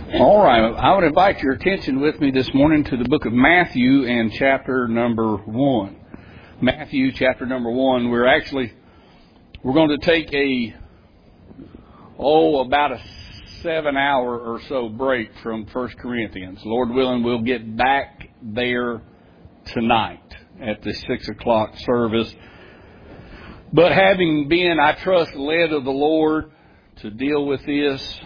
All right, I would invite your attention with me this morning to the book of Matthew and chapter number 1. Matthew chapter number 1. We're going to take about a 7-hour or so break from 1 Corinthians. Lord willing, we'll get back there tonight at the 6 o'clock service. But having been, I trust, led of the Lord to deal with this,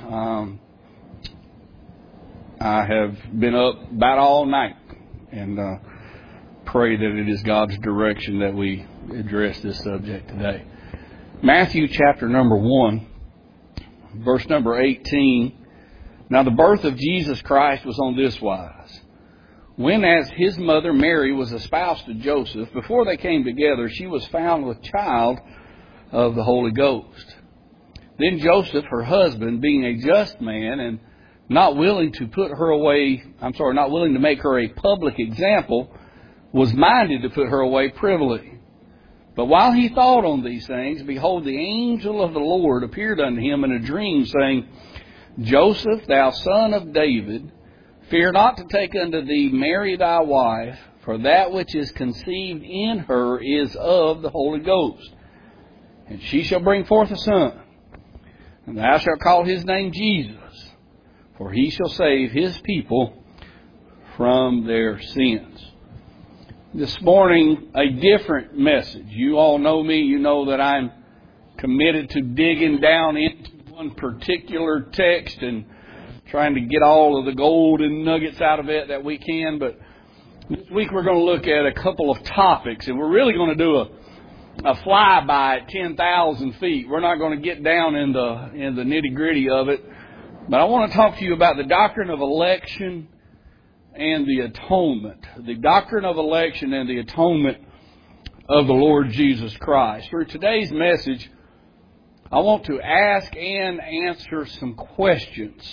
I have been up about all night and pray that it is God's direction that we address this subject today. Matthew chapter number 1, verse number 18. Now the birth of Jesus Christ was on this wise. When as his mother Mary was espoused to Joseph, before they came together, she was found with child of the Holy Ghost. Then Joseph, her husband, being a just man and not willing to make her a public example, was minded to put her away privily. But while he thought on these things, behold, the angel of the Lord appeared unto him in a dream, saying, Joseph, thou son of David, fear not to take unto thee Mary thy wife, for that which is conceived in her is of the Holy Ghost. And she shall bring forth a son, and thou shalt call his name Jesus, for he shall save his people from their sins. This morning, a different message. You all know me. You know that I'm committed to digging down into one particular text and trying to get all of the golden nuggets out of it that we can. But this week we're going to look at a couple of topics, and we're really going to do a flyby at 10,000 feet. We're not going to get down in the nitty-gritty of it. But I want to talk to you about the doctrine of election and the atonement. The doctrine of election and the atonement of the Lord Jesus Christ. Through today's message, I want to ask and answer some questions.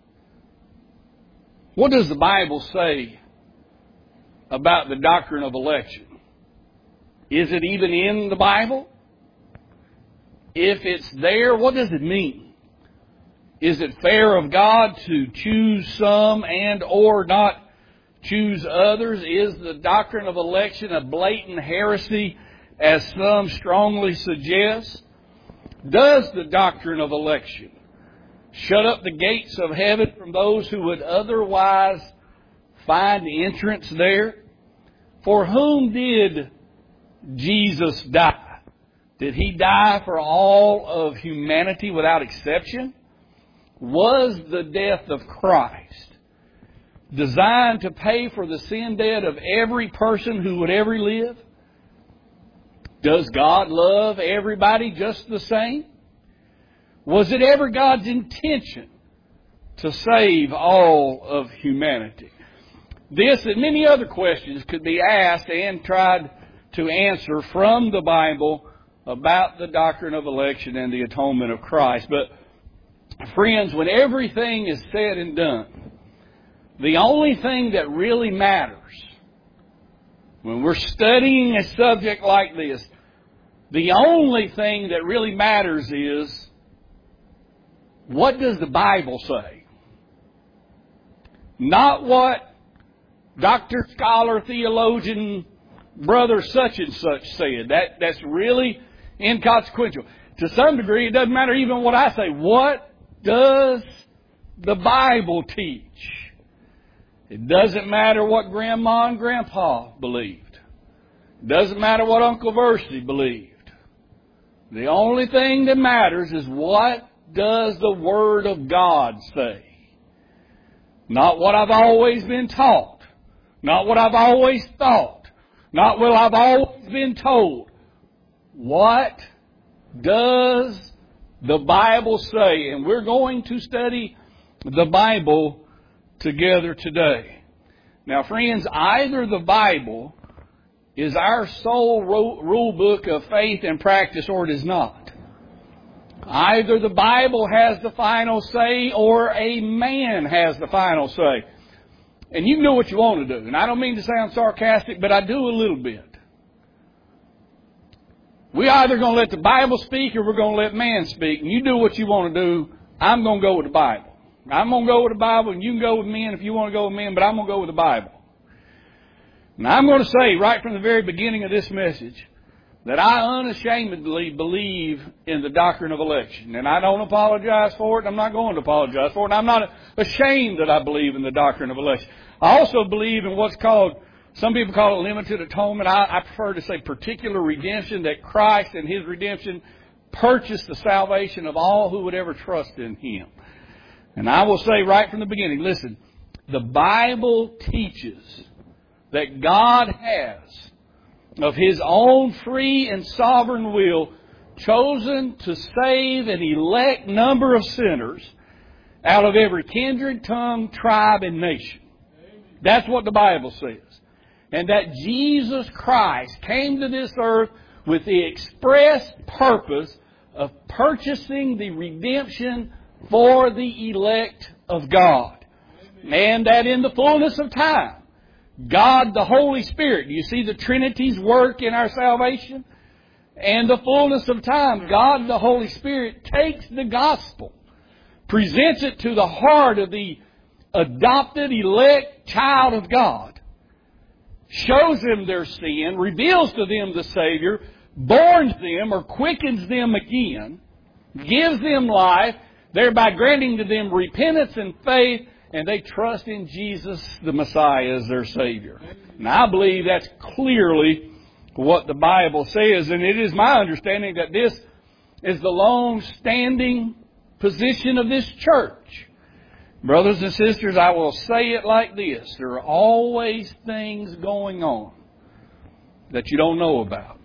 What does the Bible say about the doctrine of election? Is it even in the Bible? If it's there, what does it mean? Is it fair of God to choose some and or not choose others? Is the doctrine of election a blatant heresy, as some strongly suggest? Does the doctrine of election shut up the gates of heaven from those who would otherwise find entrance there? For whom did Jesus die? Did he die for all of humanity without exception? Was the death of Christ designed to pay for the sin debt of every person who would ever live? Does God love everybody just the same? Was it ever God's intention to save all of humanity? This and many other questions could be asked and tried to answer from the Bible about the doctrine of election and the atonement of Christ. But friends, when everything is said and done, the only thing that really matters when we're studying a subject like this, the only thing that really matters is, what does the Bible say? Not what doctor, scholar, theologian, brother such and such said. That's really inconsequential. To some degree, it doesn't matter even what I say. What does the Bible teach? It doesn't matter what Grandma and Grandpa believed. It doesn't matter what Uncle Versity believed. The only thing that matters is, what does the Word of God say? Not what I've always been taught. Not what I've always thought. Not what I've always been told. What does the Bible say? And we're going to study the Bible together today. Now, friends, either the Bible is our sole rule book of faith and practice, or it is not. Either the Bible has the final say, or a man has the final say. And you can do what you want to do. And I don't mean to sound sarcastic, but I do a little bit. We're either going to let the Bible speak or we're going to let man speak. And you do what you want to do. I'm going to go with the Bible. I'm going to go with the Bible, and you can go with men if you want to go with men, but I'm going to go with the Bible. And I'm going to say right from the very beginning of this message that I unashamedly believe in the doctrine of election. And I don't apologize for it. I'm not going to apologize for it. I'm not ashamed that I believe in the doctrine of election. I also believe in what's called, some people call it limited atonement. I prefer to say particular redemption, that Christ and His redemption purchased the salvation of all who would ever trust in Him. And I will say right from the beginning, listen, the Bible teaches that God has, of His own free and sovereign will, chosen to save an elect number of sinners out of every kindred, tongue, tribe, and nation. That's what the Bible says. And that Jesus Christ came to this earth with the express purpose of purchasing the redemption for the elect of God. And that in the fullness of time, God the Holy Spirit, you see the Trinity's work in our salvation? And the fullness of time, God the Holy Spirit takes the gospel, presents it to the heart of the adopted, elect child of God, shows them their sin, reveals to them the Savior, borns them or quickens them again, gives them life, thereby granting to them repentance and faith, and they trust in Jesus the Messiah as their Savior. And I believe that's clearly what the Bible says, and it is my understanding that this is the long-standing position of this church. Brothers and sisters, I will say it like this. There are always things going on that you don't know about.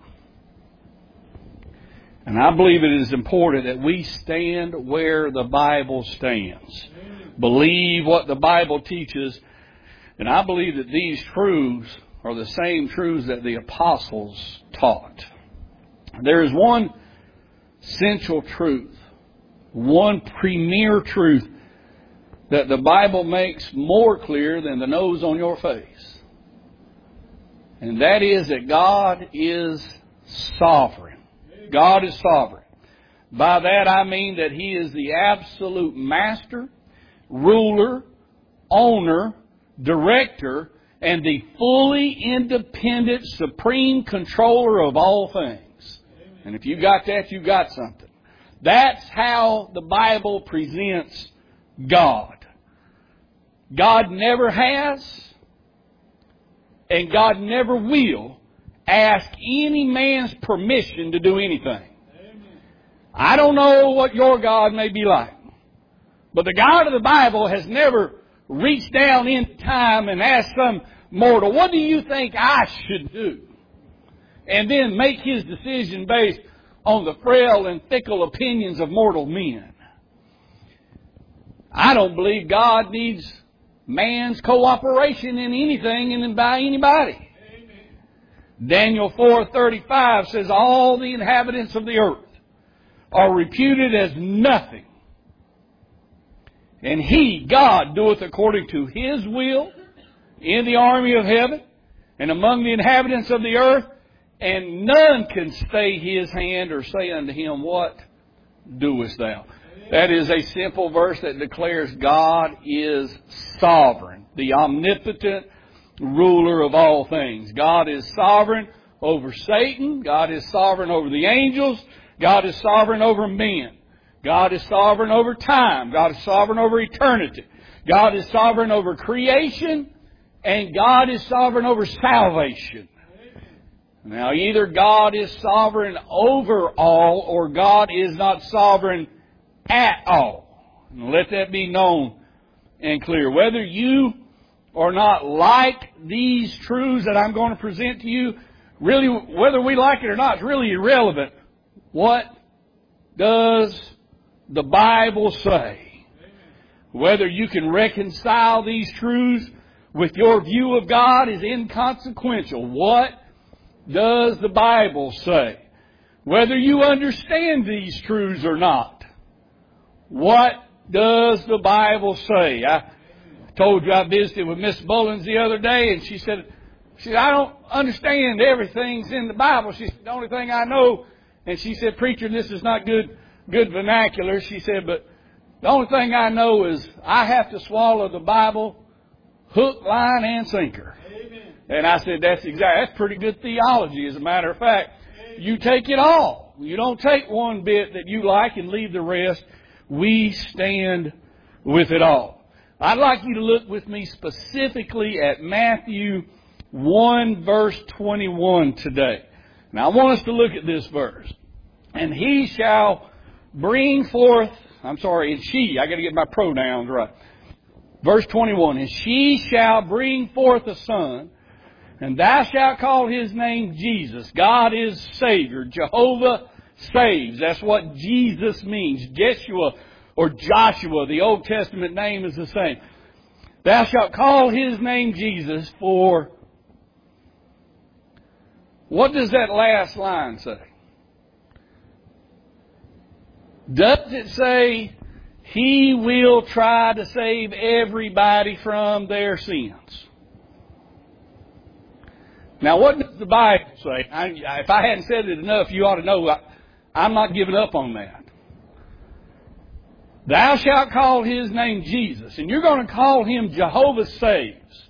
And I believe it is important that we stand where the Bible stands. Believe what the Bible teaches. And I believe that these truths are the same truths that the apostles taught. There is one central truth, one premier truth that the Bible makes more clear than the nose on your face. And that is that God is sovereign. God is sovereign. By that I mean that He is the absolute master, ruler, owner, director, and the fully independent supreme controller of all things. And if you got that, you got something. That's how the Bible presents God. God never has, and God never will ask any man's permission to do anything. I don't know what your God may be like, but the God of the Bible has never reached down in time and asked some mortal, what do you think I should do? And then make His decision based on the frail and fickle opinions of mortal men. I don't believe God needs man's cooperation in anything and by anybody. Amen. Daniel 4:35 says, all the inhabitants of the earth are reputed as nothing. And He, God, doeth according to His will in the army of heaven and among the inhabitants of the earth, and none can stay His hand or say unto Him, what doest thou? That is a simple verse that declares God is sovereign, the omnipotent ruler of all things. God is sovereign over Satan. God is sovereign over the angels. God is sovereign over men. God is sovereign over time. God is sovereign over eternity. God is sovereign over creation. And God is sovereign over salvation. Now, either God is sovereign over all, or God is not sovereign at all. And let that be known and clear. Whether you or not like these truths that I'm going to present to you, really, whether we like it or not, is really irrelevant. What does the Bible say? Whether you can reconcile these truths with your view of God is inconsequential. What does the Bible say? Whether you understand these truths or not, what does the Bible say? I told you I visited with Miss Bullins the other day, and she said, I don't understand everything's in the Bible. She said, the only thing I know, and she said, preacher, this is not good vernacular. She said, but The only thing I know is I have to swallow the Bible hook, line, and sinker. Amen. And I said, that's pretty good theology. As a matter of fact, you take it all. You don't take one bit that you like and leave the rest. We stand with it all. I'd like you to look with me specifically at Matthew 1 verse 21 today. Now I want us to look at this verse. And he shall bring forth, and she, I got to get my pronouns right. Verse 21, and she shall bring forth a son, and thou shalt call his name Jesus. God is Savior. Jehovah saves. That's what Jesus means. Jeshua or Joshua, the Old Testament name is the same. Thou shalt call his name Jesus, for what does that last line say? Does it say he will try to save everybody from their sins? Now, what does the Bible say? If I hadn't said it enough, you ought to know I'm not giving up on that. Thou shalt call his name Jesus, and you're going to call him Jehovah Saves,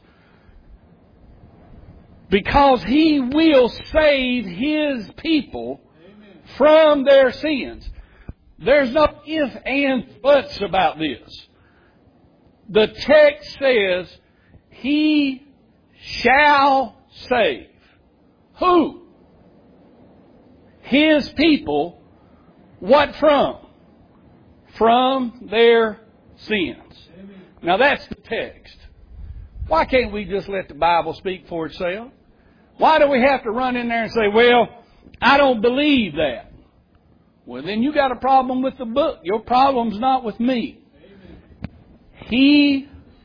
because he will save his people from their sins. There's no if, and, buts about this. The text says, he shall save. Who? His people. What from? From their sins. Amen. Now that's the text. Why can't we just let the Bible speak for itself? Why do we have to run in there and say, well, I don't believe that? Well, then you got a problem with the book. Your problem's not with me. Amen. He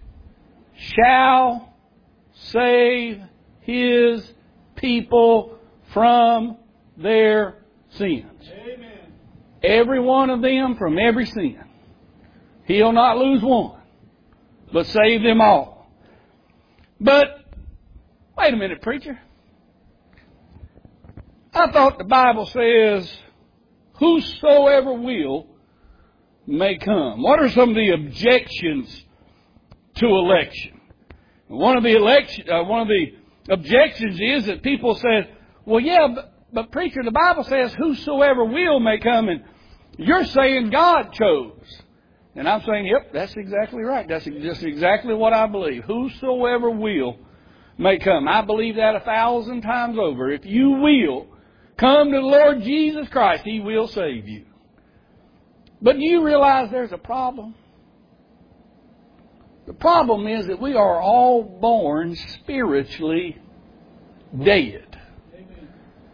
shall save his people from their sins. Amen. Every one of them from every sin. He'll not lose one, but save them all. But, wait a minute, preacher. I thought the Bible says, whosoever will may come. What are some of the objections to election? One of the objections is that people say, well, yeah, but preacher, the Bible says whosoever will may come, and you're saying God chose. And I'm saying, yep, that's exactly right. That's just exactly what I believe. Whosoever will may come. I believe that 1,000 times over. If you will come to the Lord Jesus Christ, He will save you. But do you realize there's a problem? The problem is that we are all born spiritually dead. Amen.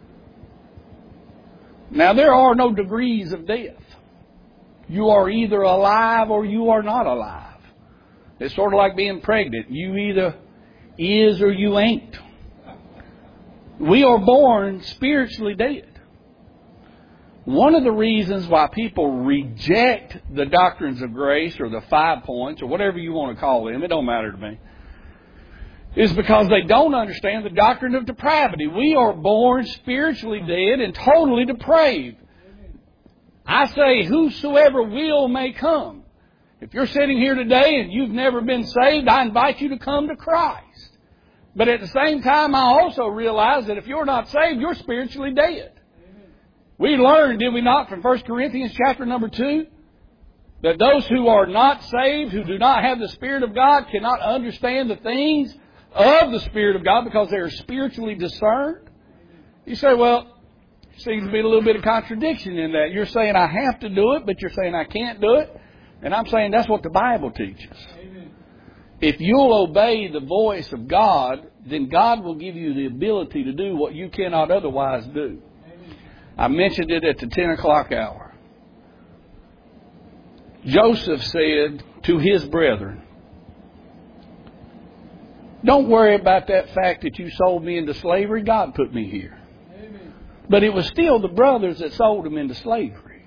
Now, there are no degrees of death. You are either alive or you are not alive. It's sort of like being pregnant. You either is or you ain't. We are born spiritually dead. One of the reasons why people reject the doctrines of grace or the 5 points or whatever you want to call them, it don't matter to me, is because they don't understand the doctrine of depravity. We are born spiritually dead and totally depraved. I say whosoever will may come. If you're sitting here today and you've never been saved, I invite you to come to Christ. But at the same time, I also realize that if you're not saved, you're spiritually dead. Amen. We learned, did we not, from 1 Corinthians chapter number 2, that those who are not saved, who do not have the Spirit of God, cannot understand the things of the Spirit of God because they are spiritually discerned. You say, well, there seems to be a little bit of contradiction in that. You're saying I have to do it, but you're saying I can't do it. And I'm saying that's what the Bible teaches. Amen. If you'll obey the voice of God, then God will give you the ability to do what you cannot otherwise do. Amen. I mentioned it at the 10 o'clock hour. Joseph said to his brethren, don't worry about that fact that you sold me into slavery. God put me here. Amen. But it was still the brothers that sold him into slavery.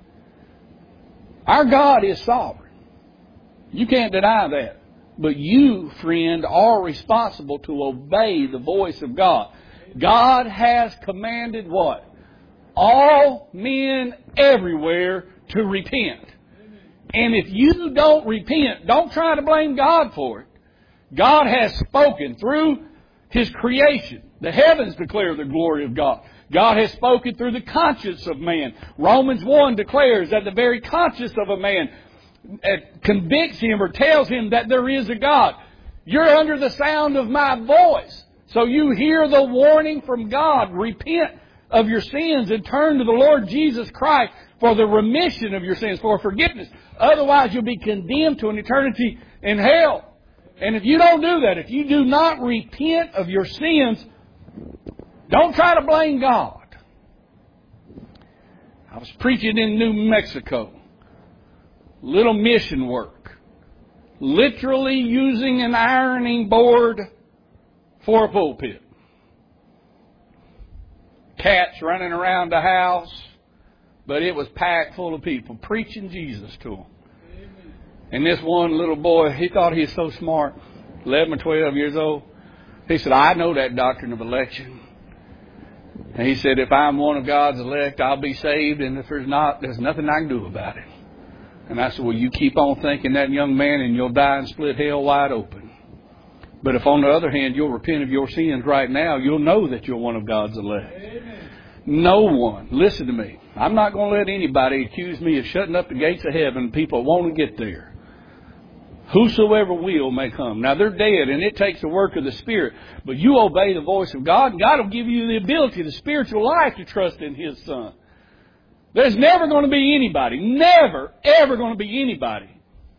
Our God is sovereign. You can't deny that. But you, friend, are responsible to obey the voice of God. God has commanded what? All men everywhere to repent. And if you don't repent, don't try to blame God for it. God has spoken through His creation. The heavens declare the glory of God. God has spoken through the conscience of man. Romans 1 declares that the very conscience of a man convicts him or tells him that there is a God. You're under the sound of my voice. So you hear the warning from God. Repent of your sins and turn to the Lord Jesus Christ for the remission of your sins, for forgiveness. Otherwise you'll be condemned to an eternity in hell. And if you don't do that, if you do not repent of your sins, don't try to blame God. I was preaching in New Mexico. Little mission work. Literally using an ironing board for a pulpit. Cats running around the house. But it was packed full of people preaching Jesus to them. And this one little boy, he thought he was so smart, 11 or 12 years old. He said, I know that doctrine of election. And he said, if I'm one of God's elect, I'll be saved. And if there's not, there's nothing I can do about it. And I said, well, you keep on thinking that, young man, and you'll die and split hell wide open. But if on the other hand, you'll repent of your sins right now, you'll know that you're one of God's elect. Amen. No one, listen to me, I'm not going to let anybody accuse me of shutting up the gates of heaven. People want to get there. Whosoever will may come. Now they're dead and it takes the work of the Spirit. But you obey the voice of God and God will give you the ability, the spiritual life to trust in His Son. There's never going to be anybody, never, ever going to be anybody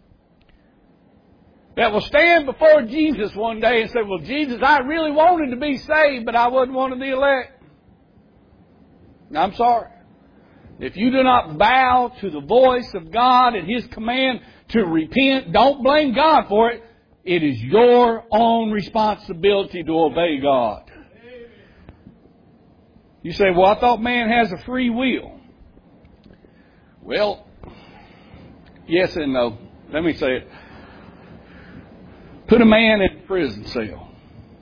that will stand before Jesus one day and say, well, Jesus, I really wanted to be saved, but I wasn't one of the elect. I'm sorry. If you do not bow to the voice of God and His command to repent, don't blame God for it. It is your own responsibility to obey God. You say, well, I thought man has a free will. Well, yes and no. Let me say it. Put a man in a prison cell.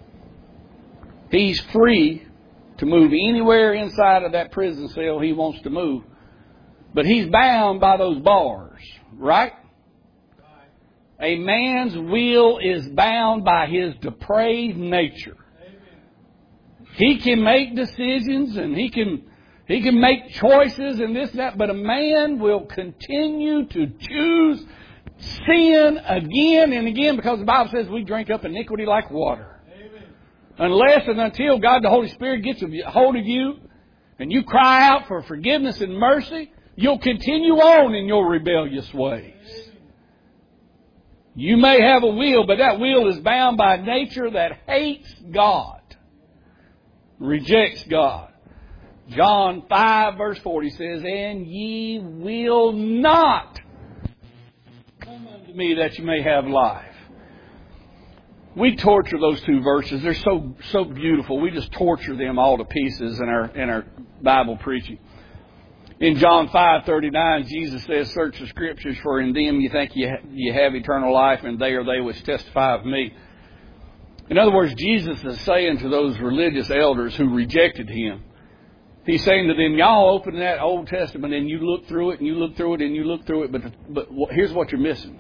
He's free to move anywhere inside of that prison cell he wants to move. But he's bound by those bars, right? A man's will is bound by his depraved nature. He can make decisions and he can make choices and this and that, but a man will continue to choose sin again and again because the Bible says we drink up iniquity like water. Amen. Unless and until God the Holy Spirit gets a hold of you and you cry out for forgiveness and mercy, you'll continue on in your rebellious ways. You may have a will, but that will is bound by nature that hates God, rejects God. John 5 verse 40 says, and ye will not come unto me that you may have life. We torture those two verses. They're so beautiful. We just torture them all to pieces in our Bible preaching. In John 5:39, Jesus says, search the Scriptures, for in them you think you have eternal life, and they are they which testify of me. In other words, Jesus is saying to those religious elders who rejected Him, He's saying to them, y'all open that Old Testament and you look through it and you look through it and you look through it, but here's what you're missing.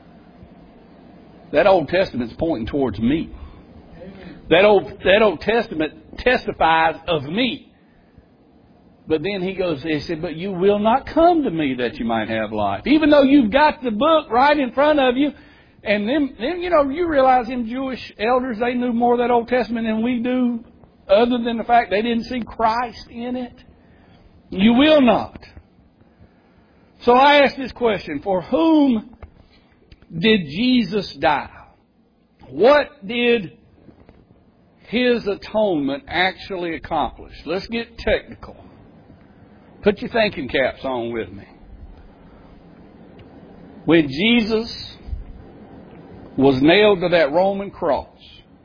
That Old Testament's pointing towards me. That Old Testament testifies of me. But then he said, but you will not come to me that you might have life. Even though you've got the book right in front of you. And then you realize them Jewish elders, they knew more of that Old Testament than we do, other than the fact they didn't see Christ in it. You will not. So I ask this question, for whom did Jesus die? What did His atonement actually accomplish? Let's get technical. Put your thinking caps on with me. When Jesus was nailed to that Roman cross,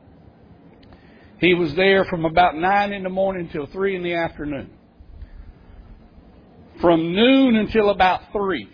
He was there from about 9 in the morning till 3 in the afternoon. From noon until about 3.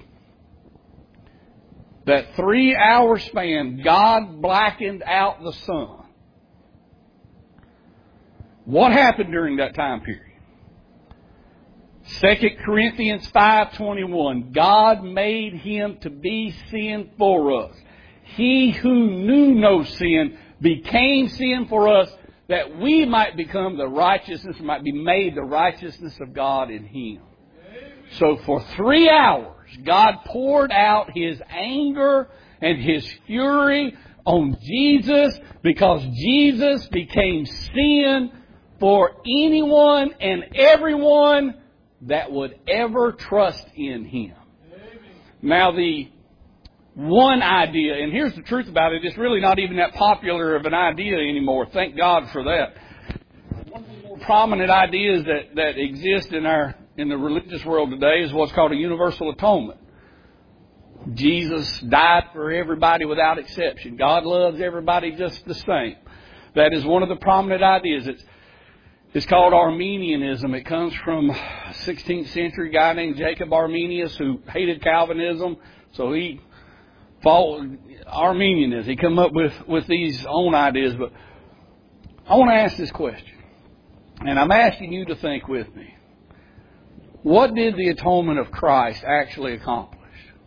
That 3-hour span, God blackened out the sun. What happened during that time period? 2 Corinthians 5:21, God made him to be sin for us. He who knew no sin became sin for us, that we might become the righteousness, might be made the righteousness of God in him. So for 3 hours, God poured out His anger and His fury on Jesus because Jesus became sin for anyone and everyone that would ever trust in Him. Now the one idea, and here's the truth about it, it's really not even that popular of an idea anymore. Thank God for that. One of the more prominent ideas that exist in the religious world today is what's called a universal atonement. Jesus died for everybody without exception. God loves everybody just the same. That is one of the prominent ideas. It's called Arminianism. It comes from a 16th century guy named Jacob Arminius who hated Calvinism. So he followed Arminianism. He came up with these own ideas. But I want to ask this question. And I'm asking you to think with me. What did the atonement of Christ actually accomplish?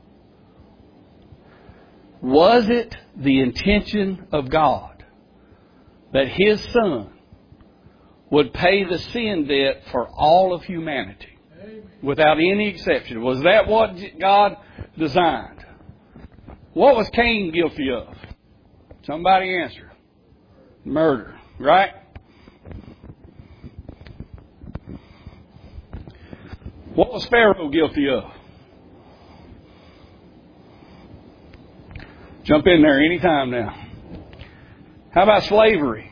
Was it the intention of God that His Son would pay the sin debt for all of humanity without any exception? Was that what God designed? What was Cain guilty of? Somebody answer. Murder, right? What was Pharaoh guilty of? Jump in there anytime now. How about slavery?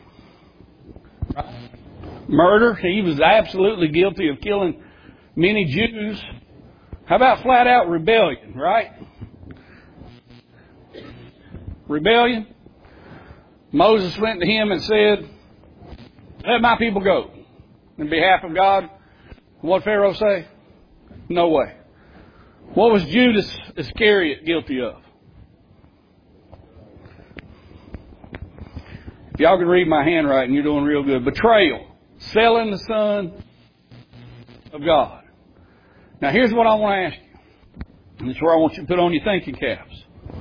Murder. He was absolutely guilty of killing many Jews. How about flat out rebellion, right? Rebellion. Moses went to him and said, "Let my people go." In behalf of God. What Pharaoh say? No way. What was Judas Iscariot guilty of? If y'all can read my handwriting, you're doing real good. Betrayal. Selling the Son of God. Now here's what I want to ask you. And this is where I want you to put on your thinking caps.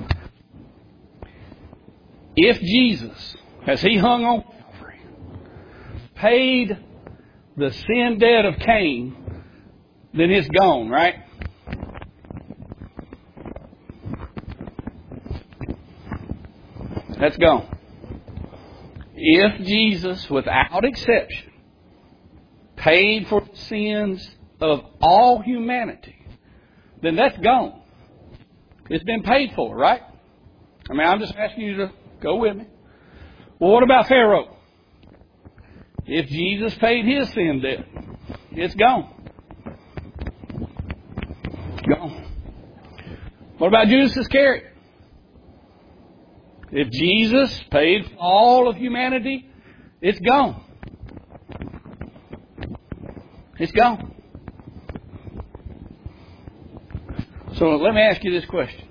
If Jesus, as He hung on Calvary, paid the sin debt of Cain, then it's gone, right? That's gone. If Jesus, without exception, paid for the sins of all humanity, then that's gone. It's been paid for, right? I mean, I'm just asking you to go with me. Well, what about Pharaoh? If Jesus paid his sin debt, it's gone. Gone. What about Judas Iscariot? If Jesus paid for all of humanity, it's gone. It's gone. So let me ask you this question.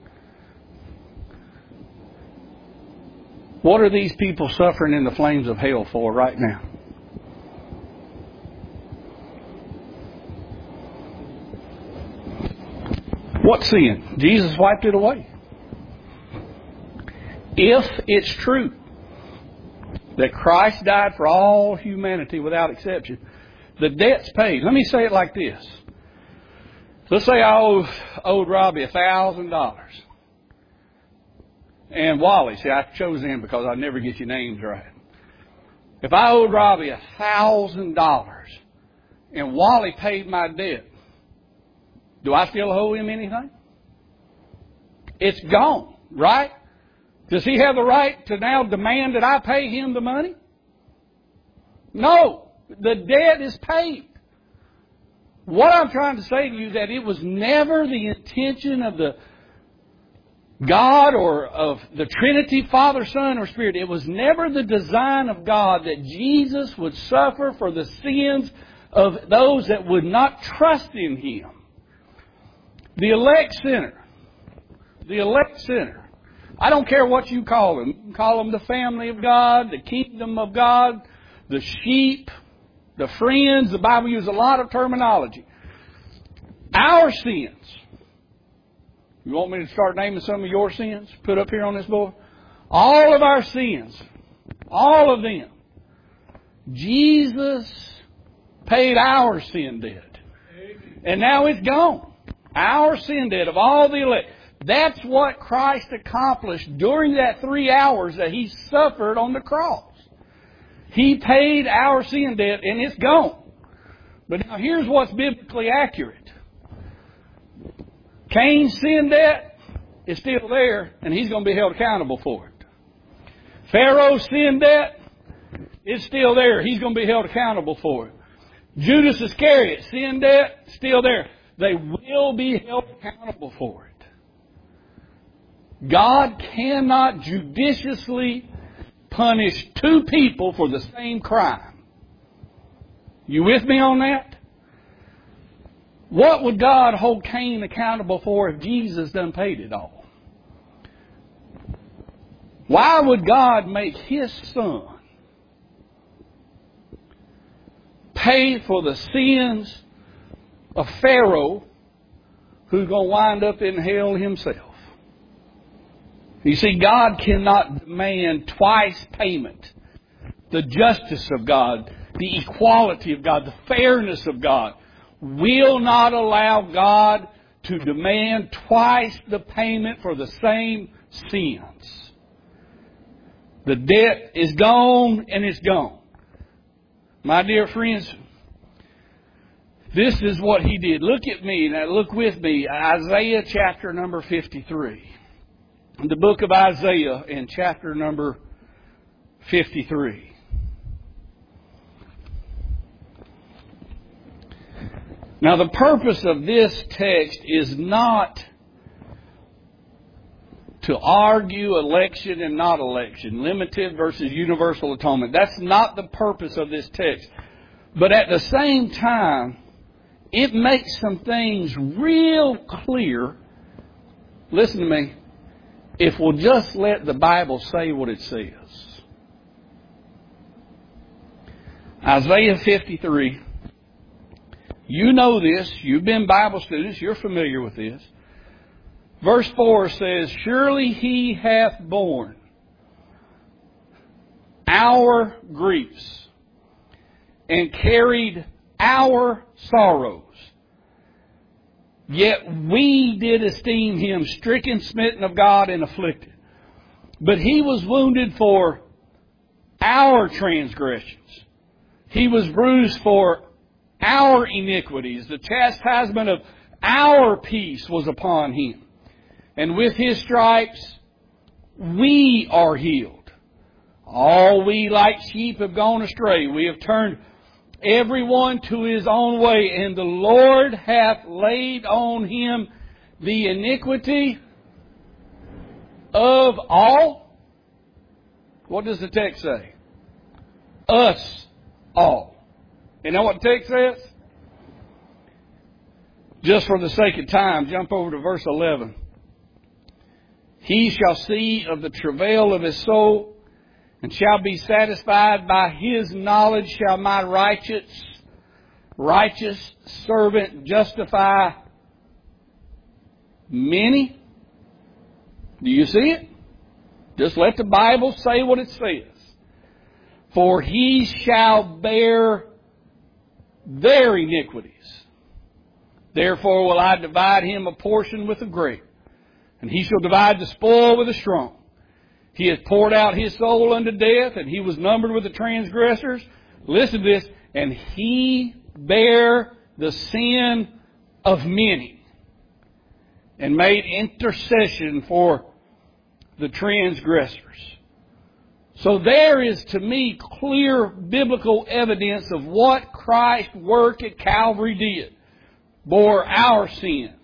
What are these people suffering in the flames of hell for right now? What sin? Jesus wiped it away. If it's true that Christ died for all humanity without exception, the debt's paid. Let me say it like this. Let's say I owed Robbie $1,000. And Wally, see, I chose him because I never get your names right. If I owed Robbie $1,000 and Wally paid my debt, do I still owe him anything? It's gone, right? Does he have the right to now demand that I pay him the money? No. The debt is paid. What I'm trying to say to you is that it was never the intention of the God or of the Trinity, Father, Son, or Spirit. It was never the design of God that Jesus would suffer for the sins of those that would not trust in Him. The elect sinner. The elect sinner. I don't care what you call them. You can call them the family of God, the kingdom of God, the sheep, the friends. The Bible uses a lot of terminology. Our sins. You want me to start naming some of your sins? Put up here on this board. All of our sins. All of them. Jesus paid our sin debt. And now it's gone. Our sin debt of all the elect. That's what Christ accomplished during that 3 hours that He suffered on the cross. He paid our sin debt and it's gone. But now here's what's biblically accurate. Cain's sin debt is still there and he's going to be held accountable for it. Pharaoh's sin debt is still there. He's going to be held accountable for it. Judas Iscariot's sin debt, still there. They will be held accountable for it. God cannot judiciously punish two people for the same crime. You with me on that? What would God hold Cain accountable for if Jesus done paid it all? Why would God make His Son pay for the sins of Pharaoh, who's going to wind up in hell himself? You see, God cannot demand twice payment. The justice of God, the equality of God, the fairness of God will not allow God to demand twice the payment for the same sins. The debt is gone and it's gone. My dear friends, this is what He did. Look at me, now look with me, Isaiah chapter number 53. The book of Isaiah in chapter number 53. Now the purpose of this text is not to argue election and not election, limited versus universal atonement. That's not the purpose of this text. But at the same time, it makes some things real clear. Listen to me. If we'll just let the Bible say what it says. Isaiah 53. You know this. You've been Bible students. You're familiar with this. Verse 4 says, Surely He hath borne our griefs and carried our sorrows. Yet we did esteem Him stricken, smitten of God, and afflicted. But He was wounded for our transgressions. He was bruised for our iniquities. The chastisement of our peace was upon Him. And with His stripes we are healed. All we like sheep have gone astray. We have turned everyone to his own way, and the Lord hath laid on Him the iniquity of all. What does the text say? Us all. You know what the text says? Just for the sake of time, jump over to verse 11. He shall see of the travail of his soul, and shall be satisfied. By His knowledge shall my righteous servant justify many. Do you see it? Just let the Bible say what it says. For he shall bear their iniquities. Therefore will I divide him a portion with the great, and he shall divide the spoil with the strong. He hath poured out his soul unto death, and he was numbered with the transgressors. Listen to this. And he bare the sin of many, and made intercession for the transgressors. So there is, to me, clear biblical evidence of what Christ's work at Calvary did. Bore our sins.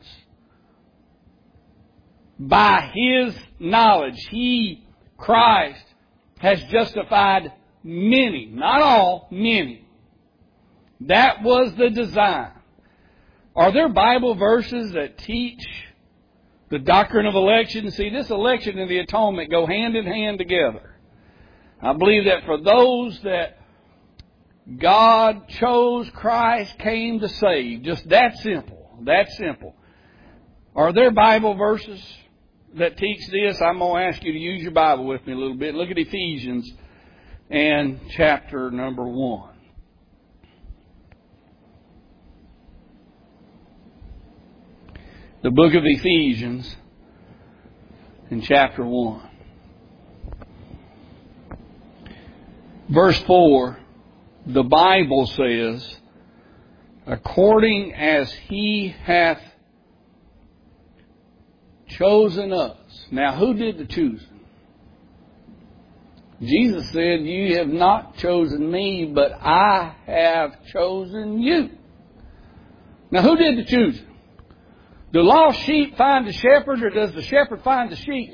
By His knowledge, He, Christ, has justified many. Not all, many. That was the design. Are there Bible verses that teach the doctrine of election? See, this election and the atonement go hand in hand together. I believe that for those that God chose, Christ came to save. Just that simple. That simple. Are there Bible verses that teach this? I'm going to ask you to use your Bible with me a little bit. Look at Ephesians and chapter number 1. The book of Ephesians in chapter 1. Verse 4, the Bible says, according as He hath chosen us. Now, who did the choosing? Jesus said, you have not chosen me, but I have chosen you. Now, who did the choosing? Do lost sheep find the shepherd, or does the shepherd find the sheep?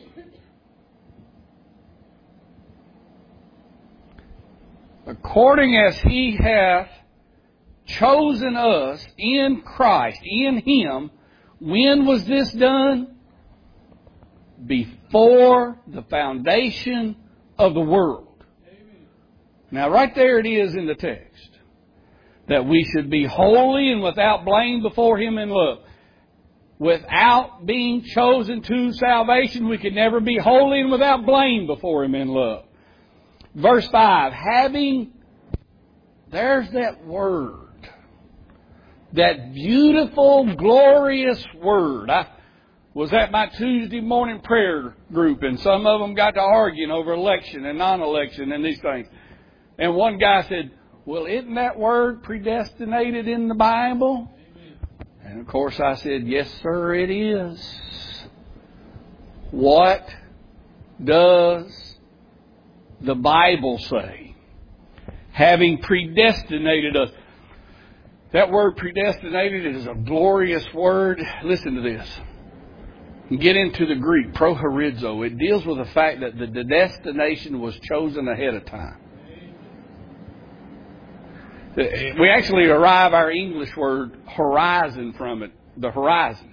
According as He hath chosen us in Christ, in Him, when was this done? Before the foundation of the world. Amen. Now, right there it is in the text, that we should be holy and without blame before Him in love. Without being chosen to salvation, we could never be holy and without blame before Him in love. Verse 5, there's that word. That beautiful, glorious word. I was at my Tuesday morning prayer group, and some of them got to arguing over election and non-election and these things. And one guy said, well, isn't that word predestinated in the Bible? And of course I said, yes, sir, it is. What does the Bible say? Having predestinated us. That word predestinated is a glorious word. Listen to this. Get into the Greek, prohorizo. It deals with the fact that the destination was chosen ahead of time. We actually derive our English word horizon from it, the horizon.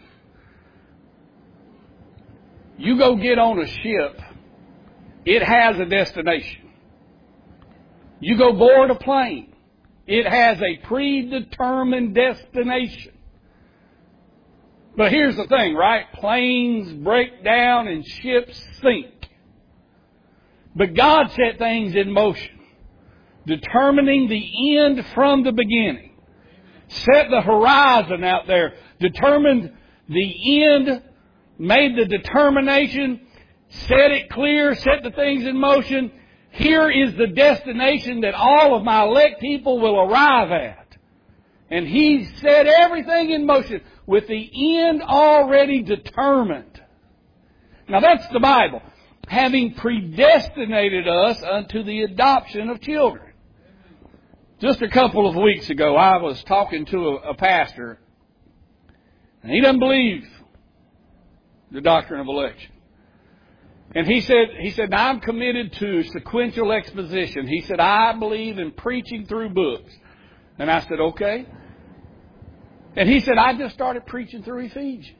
You go get on a ship, it has a destination. You go board a plane, it has a predetermined destination. But here's the thing, right? Planes break down and ships sink. But God set things in motion, determining the end from the beginning. Set the horizon out there, determined the end, made the determination, set it clear, set the things in motion. Here is the destination that all of my elect people will arrive at. And He set everything in motion with the end already determined. Now that's the Bible. Having predestinated us unto the adoption of children. Just a couple of weeks ago, I was talking to a pastor, and he doesn't believe the doctrine of election. And he said, now I'm committed to sequential exposition. He said, I believe in preaching through books. And I said, okay. And he said, I just started preaching through Ephesians.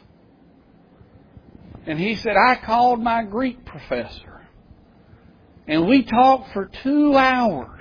And he said, I called my Greek professor. And we talked for 2 hours.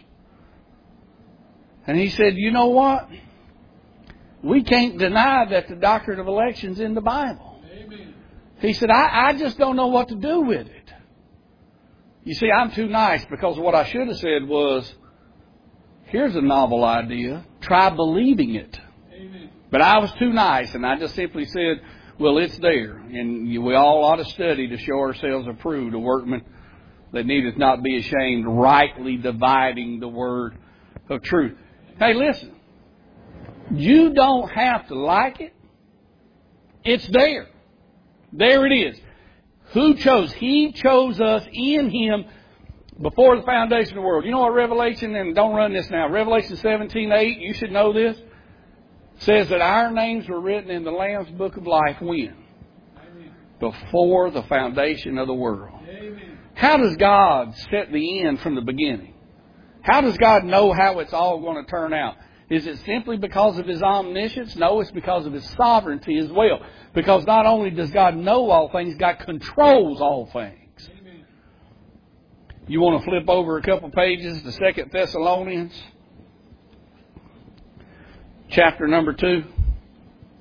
And he said, you know what? We can't deny that the doctrine of election's in the Bible. Amen. He said, I just don't know what to do with it. You see, I'm too nice, because what I should have said was, here's a novel idea. Try believing it. Amen. But I was too nice, and I just simply said, well, it's there. And we all ought to study to show ourselves approved, a workman that needeth not be ashamed, rightly dividing the word of truth. Hey, listen. You don't have to like it. It's there. There it is. Who chose? He chose us in Him before the foundation of the world. You know what Revelation, and don't run this now, Revelation 17:8, you should know this, says that our names were written in the Lamb's Book of Life when? Amen. Before the foundation of the world. Amen. How does God set the end from the beginning? How does God know how it's all going to turn out? Is it simply because of His omniscience? No, it's because of His sovereignty as well. Because not only does God know all things, God controls all things. Amen. You want to flip over a couple pages to 2 Thessalonians, chapter number 2.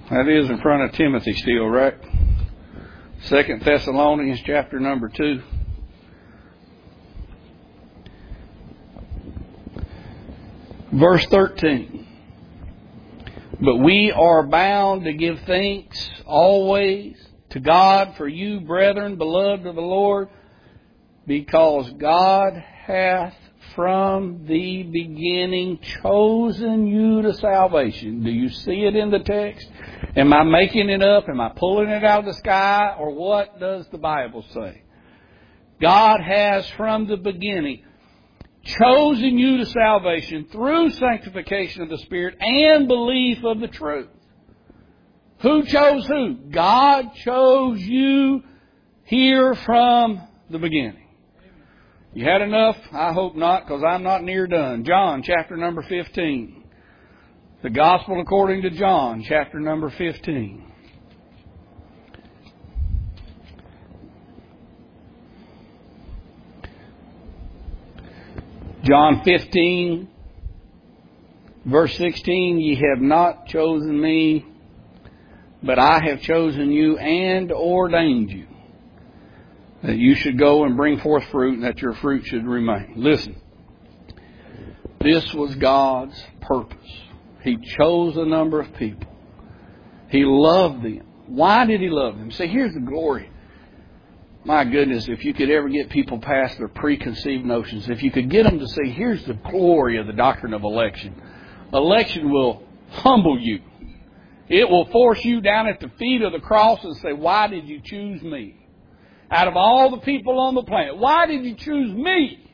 That is in front of Timothy still, right? 2 Thessalonians chapter number 2. Verse 13. But we are bound to give thanks always to God for you, brethren, beloved of the Lord, because God hath from the beginning chosen you to salvation. Do you see it in the text? Am I making it up? Am I pulling it out of the sky? Or what does the Bible say? God has from the beginning chosen you to salvation through sanctification of the Spirit and belief of the truth. Who chose who? God chose you here from the beginning. You had enough? I hope not, because I'm not near done. John chapter number 15. The Gospel according to John chapter number 15. John 15, verse 16, ye have not chosen me, but I have chosen you and ordained you, that you should go and bring forth fruit, and that your fruit should remain. Listen, this was God's purpose. He chose a number of people. He loved them. Why did He love them? See, here's the glory. My goodness, if you could ever get people past their preconceived notions, if you could get them to say, here's the glory of the doctrine of election. Election will humble you. It will force you down at the feet of the cross and say, why did you choose me? Out of all the people on the planet, why did you choose me?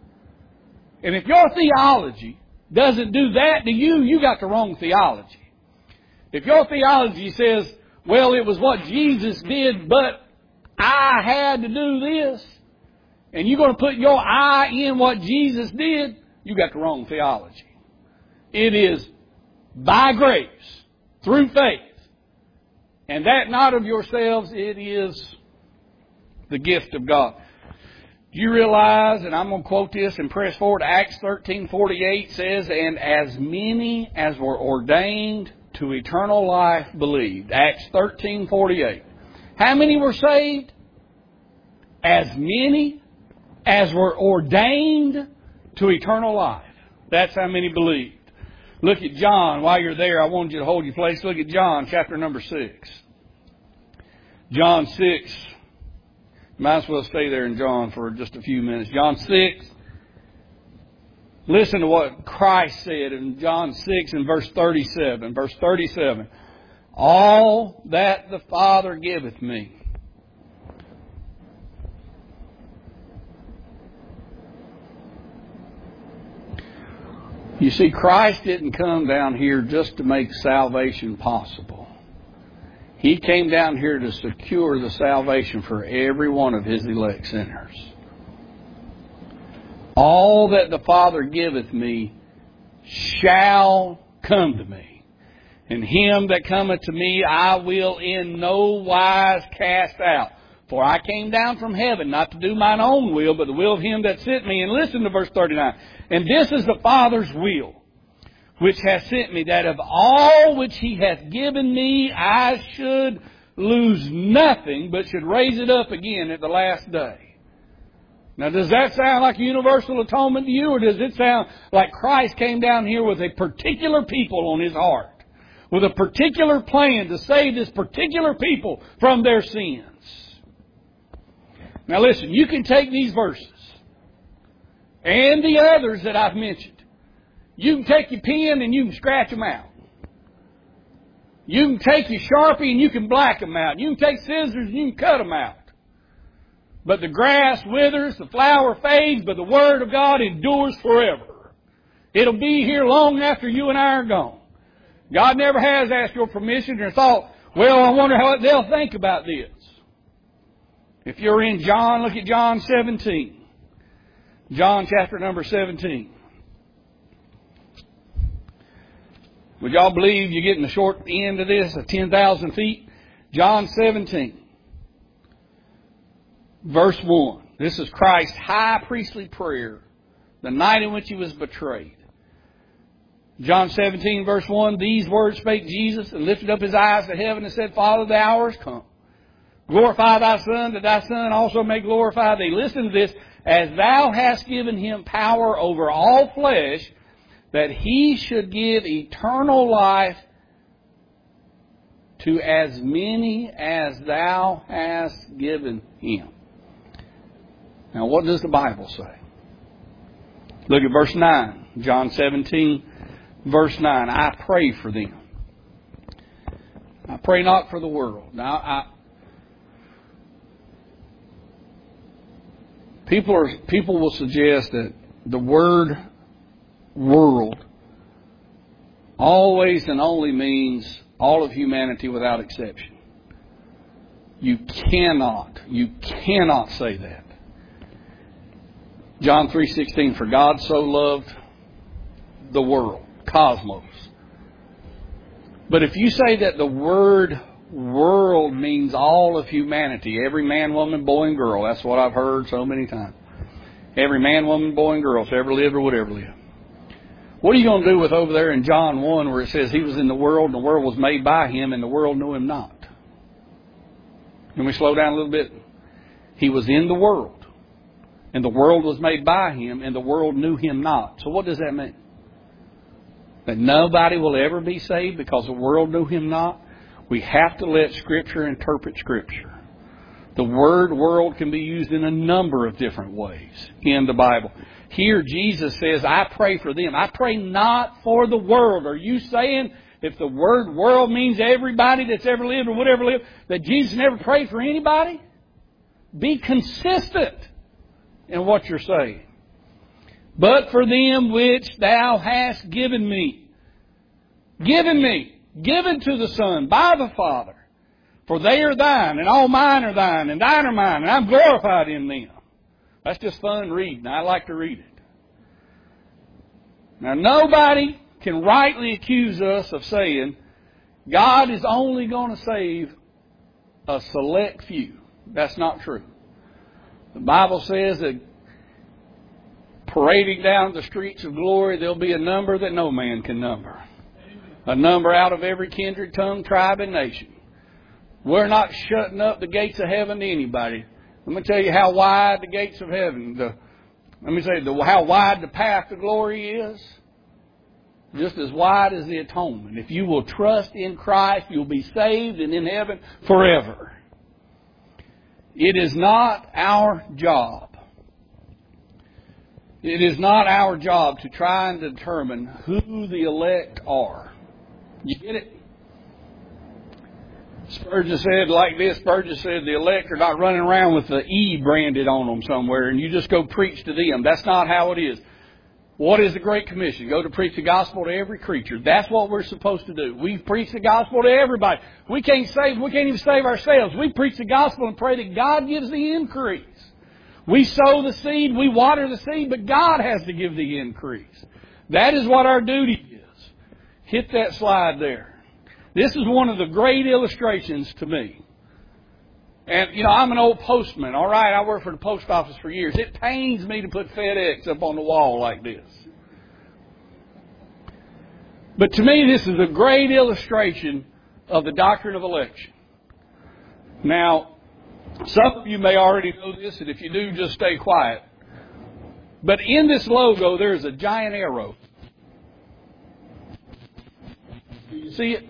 And if your theology doesn't do that to you, you got the wrong theology. If your theology says, well, it was what Jesus did, but I had to do this, and you're going to put your I in what Jesus did, you got the wrong theology. It is by grace, through faith, and that not of yourselves, it is the gift of God. Do you realize, and I'm going to quote this and press forward, Acts 13:48 says, and as many as were ordained to eternal life believed. Acts 13:48. How many were saved? As many as were ordained to eternal life. That's how many believed. Look at John. While you're there, I wanted you to hold your place. Look at John chapter number 6. John 6. Might as well stay there in John for just a few minutes. John 6. Listen to what Christ said in John 6 and verse 37. Verse 37. All that the Father giveth me. You see, Christ didn't come down here just to make salvation possible. He came down here to secure the salvation for every one of His elect sinners. All that the Father giveth me shall come to me. And him that cometh to me I will in no wise cast out. For I came down from heaven not to do mine own will, but the will of Him that sent me. And listen to verse 39. And this is the Father's will, which hath sent me, that of all which He hath given me I should lose nothing, but should raise it up again at the last day. Now, does that sound like universal atonement to you, or does it sound like Christ came down here with a particular people on His heart? With a particular plan to save this particular people from their sins. Now listen, you can take these verses and the others that I've mentioned. You can take your pen and you can scratch them out. You can take your Sharpie and you can black them out. You can take scissors and you can cut them out. But the grass withers, the flower fades, but the Word of God endures forever. It'll be here long after you and I are gone. God never has asked your permission or thought, well, I wonder how they'll think about this. If you're in John, look at John 17. John chapter number 17. Would y'all believe you're getting the short end of this, of 10,000 feet? John 17. Verse 1. This is Christ's high priestly prayer, the night in which He was betrayed. John 17, verse 1, these words spake Jesus, and lifted up his eyes to heaven, and said, Father, the hour is come. Glorify thy Son, that thy Son also may glorify thee. Listen to this. As thou hast given him power over all flesh, that he should give eternal life to as many as thou hast given him. Now, what does the Bible say? Look at verse 9. John 17, verse 9. I pray for them. I pray not for the world. Now, people will suggest that the word world always and only means all of humanity without exception. You cannot say that. John 3:16, for God so loved the world, cosmos. But if you say that the word world means all of humanity, every man, woman, boy, and girl, that's what I've heard so many times. Every man, woman, boy, and girl, ever lived or would ever live. What are you going to do with over there in John 1 where it says he was in the world and the world was made by him and the world knew him not? Can we slow down a little bit? He was in the world and the world was made by him and the world knew him not. So what does that mean? That nobody will ever be saved because the world knew him not? We have to let Scripture interpret Scripture. The word world can be used in a number of different ways in the Bible. Here Jesus says, I pray for them. I pray not for the world. Are you saying if the word world means everybody that's ever lived or would ever live, that Jesus never prayed for anybody? Be consistent in what you're saying. But for them which thou hast given me. Given to the Son by the Father. For they are thine, and all mine are thine, and thine are mine, and I'm glorified in them. That's just fun reading. I like to read it. Now, nobody can rightly accuse us of saying God is only going to save a select few. That's not true. The Bible says that parading down the streets of glory, there'll be a number that no man can number. A number out of every kindred, tongue, tribe, and nation. We're not shutting up the gates of heaven to anybody. Let me tell you how wide the gates of heaven, how wide the path to glory is. Just as wide as the atonement. If you will trust in Christ, you'll be saved and in heaven forever. It is not our job. It is not our job to try and determine who the elect are. You get it? Spurgeon said like this. Spurgeon said the elect are not running around with the E branded on them somewhere and you just go preach to them. That's not how it is. What is the Great Commission? Go to preach the gospel to every creature. That's what we're supposed to do. We preach the gospel to everybody. We can't even save ourselves. We preach the gospel and pray that God gives the increase. We sow the seed, we water the seed, but God has to give the increase. That is what our duty is. Hit that slide there. This is one of the great illustrations to me. And, I'm an old postman, all right? I worked for the post office for years. It pains me to put FedEx up on the wall like this. But to me, this is a great illustration of the doctrine of election. Now, some of you may already know this, and if you do, just stay quiet. But in this logo, there is a giant arrow. Do you see it?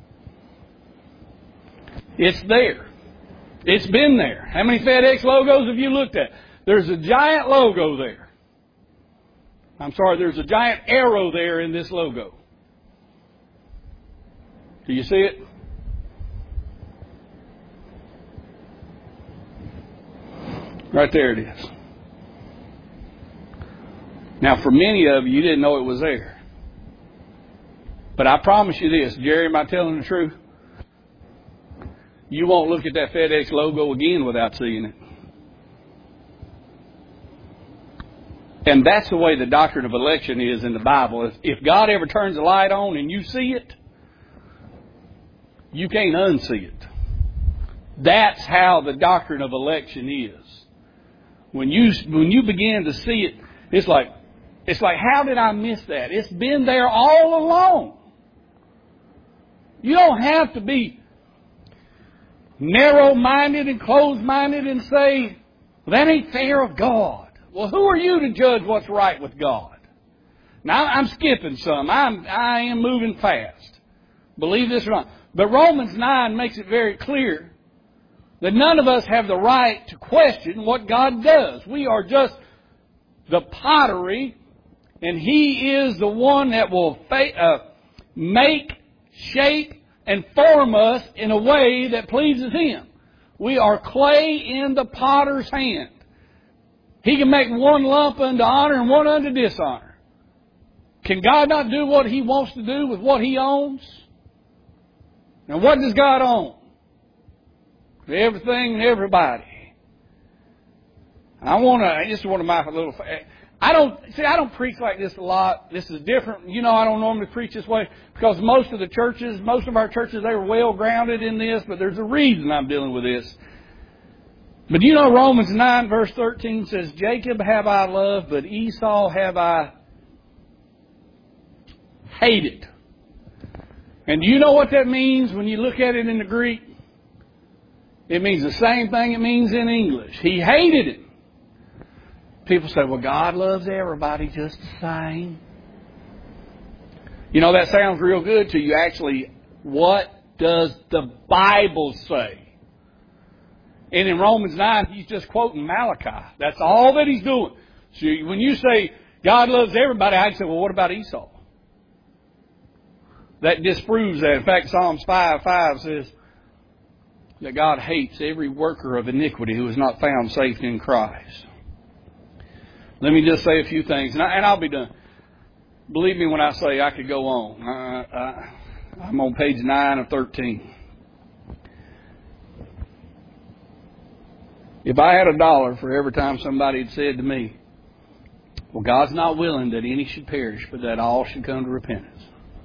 It's there. It's been there. How many FedEx logos have you looked at? There's a giant logo there. There's a giant arrow there in this logo. Do you see it? Right there it is. Now, for many of you, you didn't know it was there. But I promise you this, Jerry, am I telling the truth? You won't look at that FedEx logo again without seeing it. And that's the way the doctrine of election is in the Bible. If God ever turns the light on and you see it, you can't unsee it. That's how the doctrine of election is. When you begin to see it, it's like It's like, how did I miss that? It's been there all along. You don't have to be narrow-minded and closed-minded and say, well, that ain't fair of God. Well, who are you to judge what's right with God? Now, I'm skipping some. I am moving fast. Believe this or not. But Romans 9 makes it very clear that none of us have the right to question what God does. We are just the pottery, and He is the one that will make, shape, and form us in a way that pleases Him. We are clay in the potter's hand. He can make one lump unto honor and one unto dishonor. Can God not do what He wants to do with what He owns? Now, what does God own? Everything and everybody. Just one of my little... I don't preach like this a lot. This is different. You know, I don't normally preach this way because most of our churches, they were well grounded in this, but there's a reason I'm dealing with this. But you know, Romans 9 verse 13 says, Jacob have I loved, but Esau have I hated. And do you know what that means when you look at it in the Greek? It means the same thing it means in English. He hated it. People say, well, God loves everybody just the same. You know, that sounds real good to you. Actually, what does the Bible say? And in Romans 9, he's just quoting Malachi. That's all that he's doing. So when you say God loves everybody, I'd say, well, what about Esau? That disproves that. In fact, Psalms 5:5 says that God hates every worker of iniquity who is not found safe in Christ. Let me just say a few things, and I'll be done. Believe me when I say I could go on. I'm on page 9 of 13. If I had $1 for every time somebody had said to me, well, God's not willing that any should perish, but that all should come to repentance.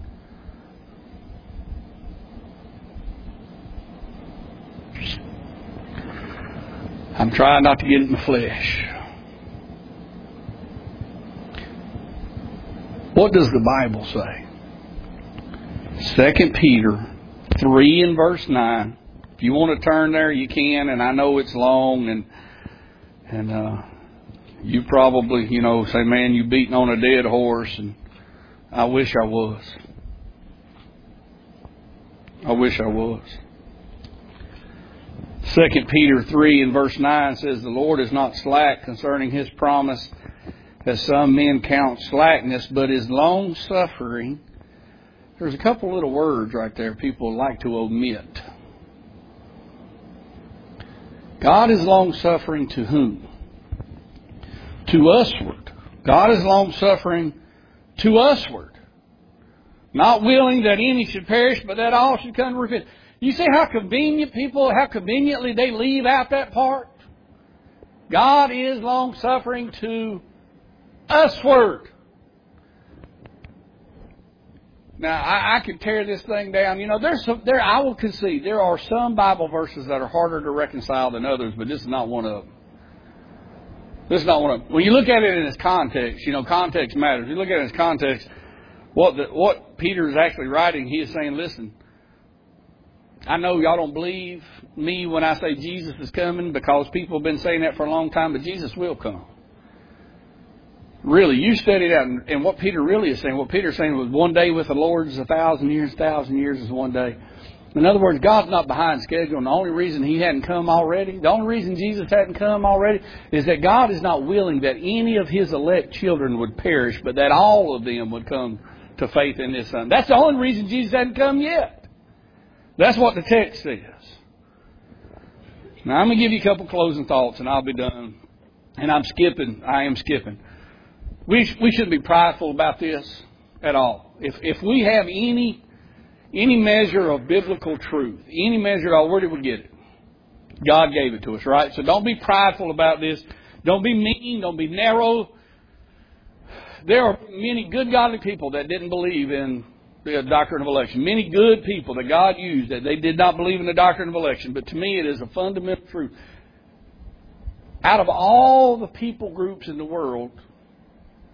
I'm trying not to get in the flesh. What does the Bible say? 2 Peter 3 and verse 9. If you want to turn there, you can. And I know it's long, and you probably, say, man, you beating on a dead horse. And I wish I was. I wish I was. 2 Peter 3 and verse 9 says, the Lord is not slack concerning His promise, as some men count slackness, but is long-suffering. There's a couple little words right there people like to omit. God is long-suffering to whom? To usward. God is long-suffering to usward. Not willing that any should perish, but that all should come to repentance. You see how conveniently they leave out that part? God is long-suffering to usward. Now, I could tear this thing down. I will concede there are some Bible verses that are harder to reconcile than others, but this is not one of them. This is not one of them. When you look at it in its context, context matters. You look at it in its context, what Peter is actually writing, he is saying, listen, I know y'all don't believe me when I say Jesus is coming because people have been saying that for a long time, but Jesus will come. Really, you study that, and what Peter really is saying, what Peter's saying was one day with the Lord is 1,000 years, 1,000 years is one day. In other words, God's not behind schedule, and the only reason He hadn't come already, the only reason Jesus hadn't come already, is that God is not willing that any of His elect children would perish, but that all of them would come to faith in His Son. That's the only reason Jesus hadn't come yet. That's what the text says. Now, I'm going to give you a couple closing thoughts, and I'll be done. And I am skipping. We shouldn't be prideful about this at all. If we have any measure of biblical truth, any measure at all, where did we get it? God gave it to us, right? So don't be prideful about this. Don't be mean. Don't be narrow. There are many good godly people that didn't believe in the doctrine of election. Many good people that God used that they did not believe in the doctrine of election. But to me, it is a fundamental truth. Out of all the people groups in the world,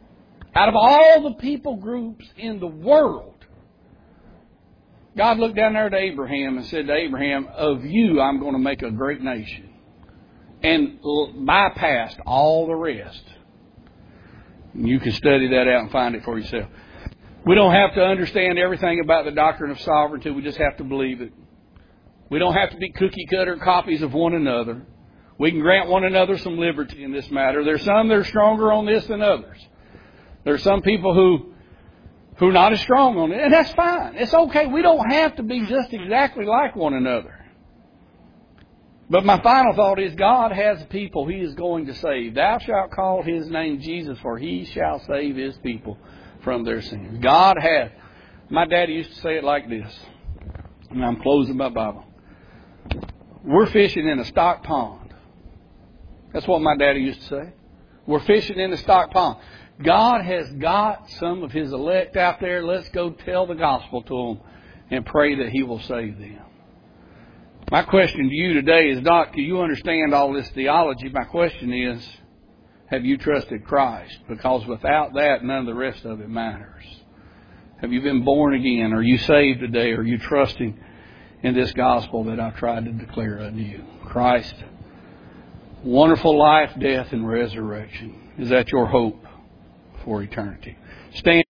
Out of all the people groups in the world, God looked down there to Abraham and said to Abraham, of you I'm going to make a great nation. And bypassed all the rest. You can study that out and find it for yourself. We don't have to understand everything about the doctrine of sovereignty. We just have to believe it. We don't have to be cookie-cutter copies of one another. We can grant one another some liberty in this matter. There's some that are stronger on this than others. There's some people who are not as strong on it, and that's fine. It's okay. We don't have to be just exactly like one another. But my final thought is God has people He is going to save. Thou shalt call His name Jesus, for He shall save His people from their sins. God has. My daddy used to say it like this, and I'm closing my Bible. We're fishing in a stock pond. That's what my daddy used to say. We're fishing in a stock pond. God has got some of His elect out there. Let's go tell the gospel to them and pray that He will save them. My question to you today is not, do you understand all this theology? My question is, have you trusted Christ? Because without that, none of the rest of it matters. Have you been born again? Are you saved today? Are you trusting in this gospel that I've tried to declare unto you? Christ, wonderful life, death, and resurrection. Is that your hope for eternity? Stand.